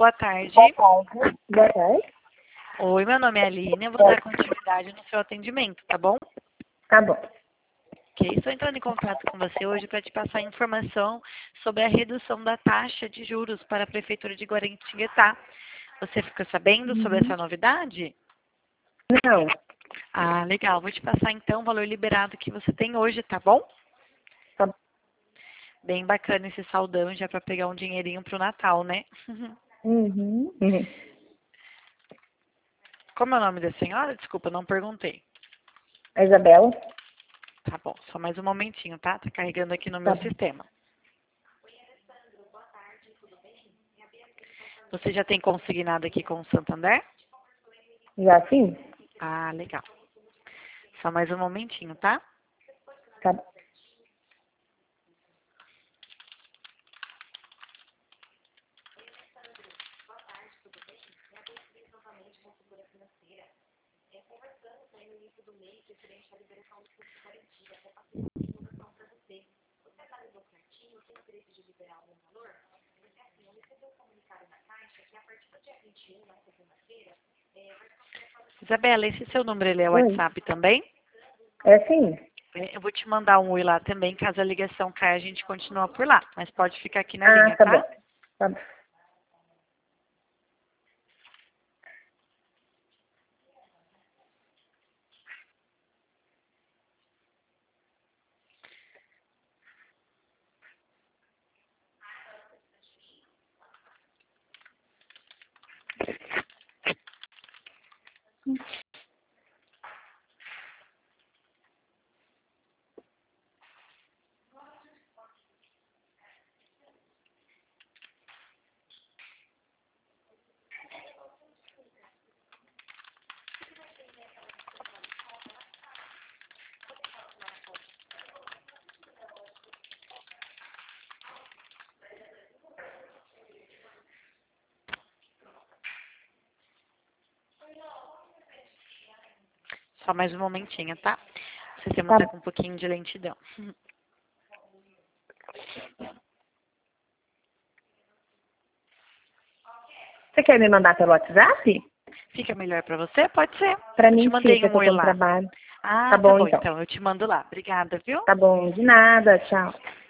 Boa tarde. Boa tarde. Boa tarde. Oi, meu nome é Aline, eu vou dar continuidade no seu atendimento, tá bom? Tá bom. Ok, estou entrando em contato com você hoje para te passar informação sobre a redução da taxa de juros para a Prefeitura de Guaratinguetá. Você ficou sabendo sobre essa novidade? Não. Ah, legal. Vou te passar então o valor liberado que você tem hoje, tá bom? Tá bom. Bem bacana esse saldão já para pegar um dinheirinho pro Natal, né? Uhum. Como é o nome da senhora? Desculpa, não perguntei. A Isabela? Tá bom, só mais um momentinho, tá? Tá carregando aqui no Tá meu bom. sistema. Você já tem consignado aqui com o Santander? Já sim? Ah, legal. Só mais um momentinho, tá? Tá bom. Isabela, esse seu número ele é Oi. WhatsApp também? É sim? Eu vou te mandar um oi lá também, caso a ligação caia, a gente continua por lá. Mas pode ficar aqui na Ah, linha, tá bom. tá? Tá bom. Só mais um momentinho, tá? O sistema Tá tá bom. com um pouquinho de lentidão. Você quer me mandar pelo WhatsApp? Fica melhor pra você? Pode ser. Pra Eu te mim mandei fica, um que eu oi tô no lá. trabalho. Tá Ah, tá bom, bom então. então. Eu te mando lá. Obrigada, viu? Tá bom. De nada. Tchau.